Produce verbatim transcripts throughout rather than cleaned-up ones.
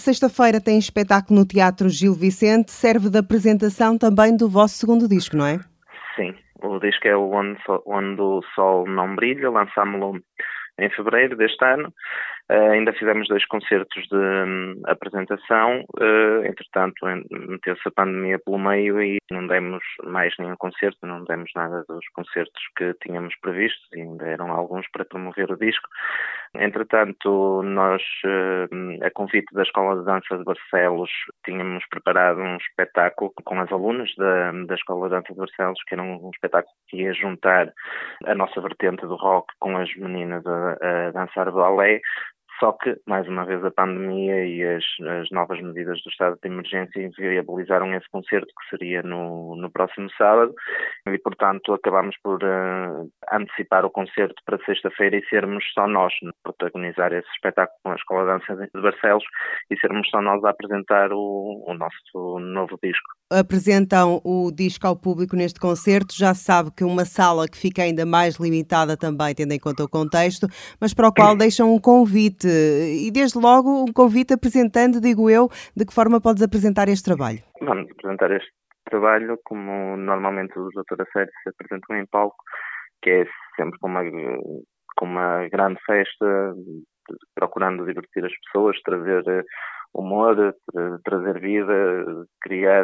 sexta-feira tem espetáculo no Teatro Gil Vicente, serve de apresentação também do vosso segundo disco, não é? Sim, o disco é o Onde, Onde o Sol Não Brilha, lançámo-lo em fevereiro deste ano. Uh, ainda fizemos dois concertos de um, apresentação, uh, entretanto meteu-se a pandemia pelo meio e não demos mais nenhum concerto, não demos nada dos concertos que tínhamos previstos, e ainda eram alguns para promover o disco. Entretanto, nós, uh, a convite da Escola de Dança de Barcelos, tínhamos preparado um espetáculo com as alunas da, da Escola de Dança de Barcelos, que era um, um espetáculo que ia juntar a nossa vertente do rock com as meninas a, a dançar balé. Só que, mais uma vez, a pandemia e as, as novas medidas do estado de emergência inviabilizaram esse concerto, que seria no, no próximo sábado, e, portanto, acabámos por uh, antecipar o concerto para sexta-feira e sermos só nós a protagonizar esse espetáculo com a Escola de Dança de Barcelos e sermos só nós a apresentar o, o nosso novo disco. Apresentam o disco ao público neste concerto, já se sabe que uma sala que fica ainda mais limitada também, tendo em conta o contexto, mas para o qual deixam um convite, e desde logo um convite apresentando, digo eu, de que forma podes apresentar este trabalho? Vamos apresentar este trabalho como normalmente os Doutor Acério se apresentam em palco, que é sempre com uma, com uma grande festa, procurando divertir as pessoas, trazer humor, trazer vida, criar,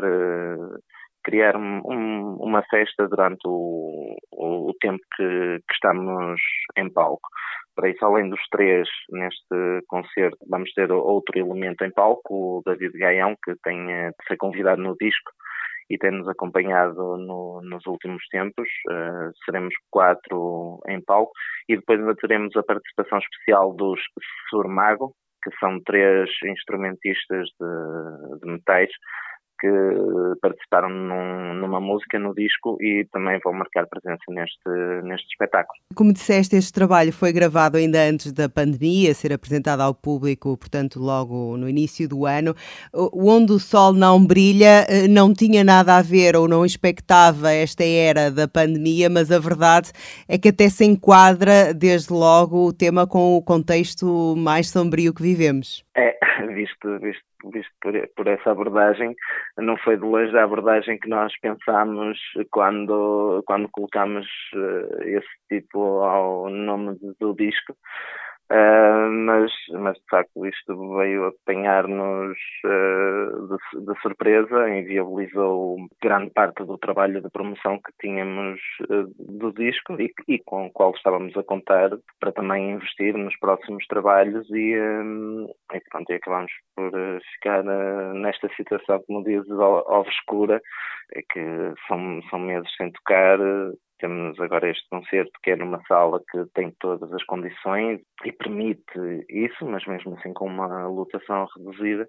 criar um, uma festa durante o, o, o tempo que, que estamos em palco. Para isso, além dos três neste concerto, vamos ter outro elemento em palco, o David Gaião, que tem, foi convidado no disco e tem-nos acompanhado no, nos últimos tempos. Uh, seremos quatro em palco e depois ainda teremos a participação especial dos Surmago, que são três instrumentistas de, de metais que participaram num, numa música no disco e também vão marcar presença neste, neste espetáculo. Como disseste, este trabalho foi gravado ainda antes da pandemia, ser apresentado ao público, portanto, logo no início do ano. Onde o Sol Não Brilha não tinha nada a ver ou não expectava esta era da pandemia, mas a verdade é que até se enquadra, desde logo, o tema com o contexto mais sombrio que vivemos. É, visto, visto, visto por, por essa abordagem, não foi de longe a abordagem que nós pensámos quando, quando colocámos uh, esse título ao nome do disco. Uh, mas, mas de facto isto veio apanhar-nos uh, de, de surpresa, inviabilizou grande parte do trabalho de promoção que tínhamos uh, do disco e, e com o qual estávamos a contar para também investir nos próximos trabalhos e, um, e pronto, e acabámos por uh, ficar uh, nesta situação, como dizes, obscura, é que são, são meses sem tocar. Uh, Temos agora este concerto que é numa sala que tem todas as condições e permite isso, mas mesmo assim com uma lotação reduzida.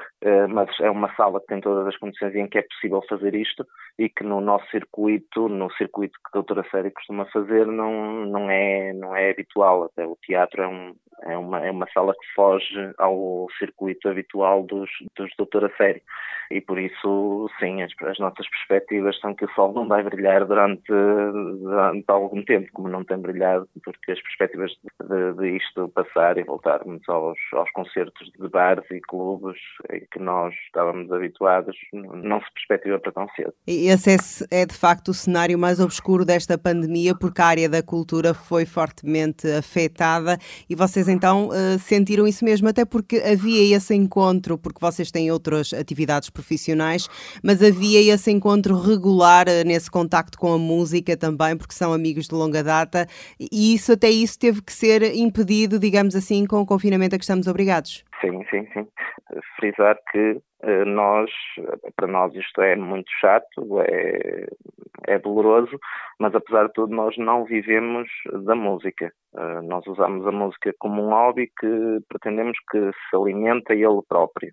Mas é uma sala que tem todas as condições em que é possível fazer isto e que no nosso circuito, no circuito que a Doutora Acério costuma fazer, não, não, é, não é habitual. Até o teatro é, um, é, uma, é uma sala que foge ao circuito habitual dos, dos Doutora Acério. E por isso, sim, as, as nossas perspectivas são que o sol não vai brilhar durante, durante algum tempo, como não tem brilhado, porque as perspectivas de, de isto passar e voltarmos aos, aos concertos de bares e clubes em que nós estávamos habituados, não se perspectiva para tão cedo. E esse é, de facto, o cenário mais obscuro desta pandemia, porque a área da cultura foi fortemente afetada e vocês, então, sentiram isso mesmo, até porque havia esse encontro, porque vocês têm outras atividades profissionais, mas havia esse encontro regular nesse contacto com a música também, porque são amigos de longa data, e isso, até isso teve que ser impedido, digamos assim, com o confinamento a que estamos obrigados. Sim, sim, sim. Frisar que nós, para nós isto é muito chato, é, é doloroso, mas apesar de tudo nós não vivemos da música. Nós usamos a música como um hobby que pretendemos que se alimente a ele próprio.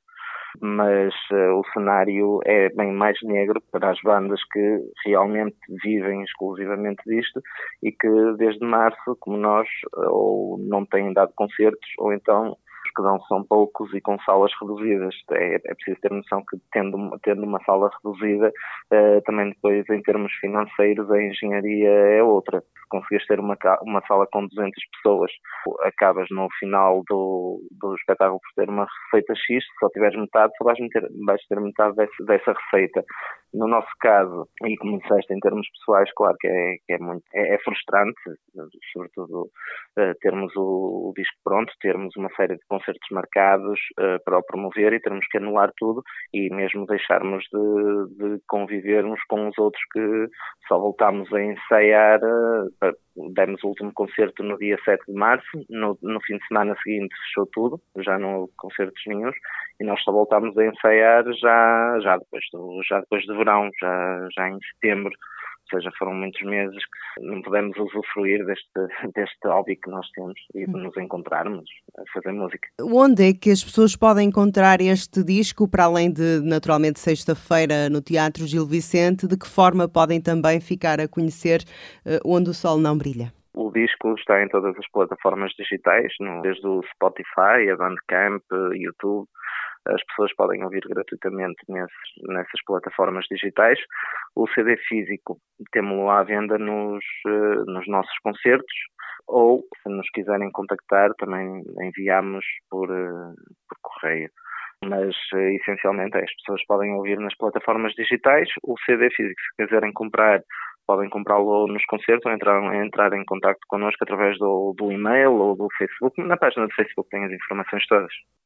Mas uh, o cenário é bem mais negro para as bandas que realmente vivem exclusivamente disto e que desde março, como nós, ou não têm dado concertos, ou então os que dão são poucos e com salas reduzidas. É, é preciso ter noção que tendo, tendo uma sala reduzida, uh, também depois em termos financeiros a engenharia é outra. conseguires ter uma, uma sala com duzentas pessoas, acabas no final do, do espetáculo por ter uma receita X, se só tiveres metade, só vais, meter, vais ter metade dessa, dessa receita. No nosso caso, e como disseste, em termos pessoais, claro que é, que é, muito, é, é frustrante, sobretudo uh, termos o, o disco pronto, termos uma série de concertos marcados uh, para o promover e termos que anular tudo e mesmo deixarmos de, de conviver uns com os outros, que só voltámos a ensaiar, uh, demos o último concerto no dia sete de março, no, no fim de semana seguinte fechou tudo, já não houve concertos nenhuns, e nós só voltámos a ensaiar já, já, depois, do, já depois de verão, já, já em setembro. Ou seja, foram muitos meses que não pudemos usufruir deste, deste hobby que nós temos e de nos encontrarmos a fazer música. Onde é que as pessoas podem encontrar este disco, para além de, naturalmente, sexta-feira no Teatro Gil Vicente? De que forma podem também ficar a conhecer uh, Onde o Sol Não Brilha? O disco está em todas as plataformas digitais, no, desde o Spotify, a Bandcamp, YouTube. As pessoas podem ouvir gratuitamente nesses, nessas plataformas digitais. O C D físico temos-lo à venda nos, nos nossos concertos, ou, se nos quiserem contactar, também enviamos por, por correio. Mas, essencialmente, as pessoas podem ouvir nas plataformas digitais. O C D físico, se quiserem comprar, podem comprá-lo nos concertos ou entrar, entrar em contacto connosco através do, do e-mail ou do Facebook. Na página do Facebook tem as informações todas.